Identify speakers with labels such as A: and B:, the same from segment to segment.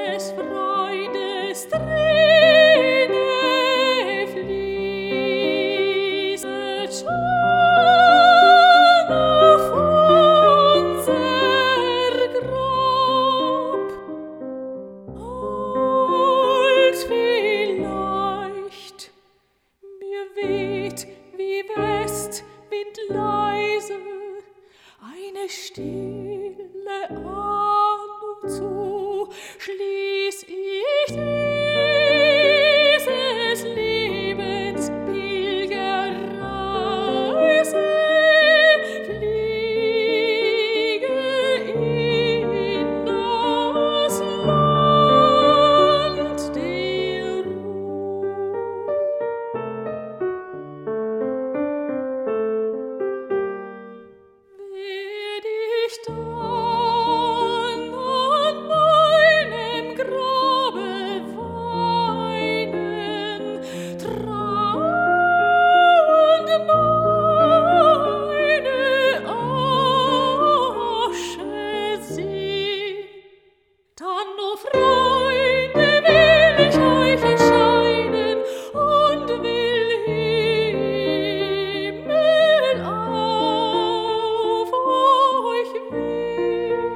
A: des Freundes Träne fließet schon auf unser Grab. Als vielleicht mir weht wie Westwind leise eine stille Ahnung zu, schließ ich dieses Lebens Pilgerreise, fliege in das Land der Ruhe. Werd ich dann an meinem Grabe weinen, trauernd meine Asche sehen, dann, o Freunde, will ich euch erscheinen und will Himmel auf euch wehen.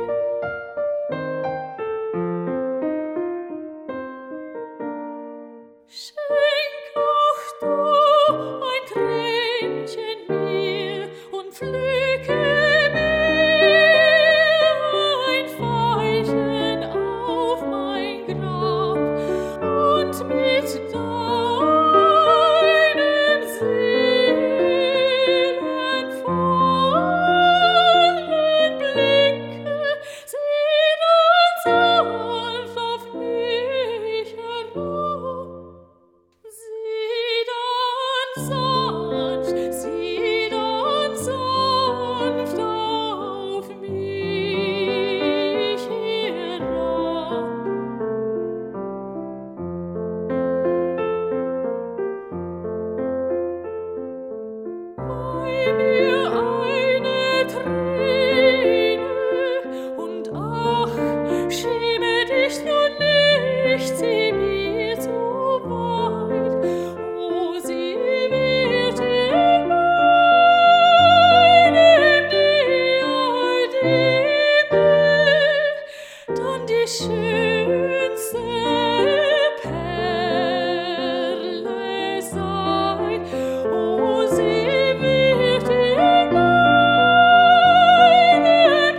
A: Schenk auch du ein Tränchen mir und pflücke mir ein Veilchen auf mein Grab und mit deinem seelenvollen Blicke sieh dann sanft auf mich herab. Sieh dann sanft auf mich herab. Weih mir eine Träne und ach, schäme dich nur nicht, sie mir so weit, o sie wird in meinem Diademe dann die schönste Perle sein, o sie wird in meinem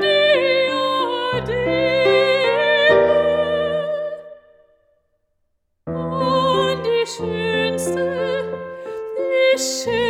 A: Diademe und die schönste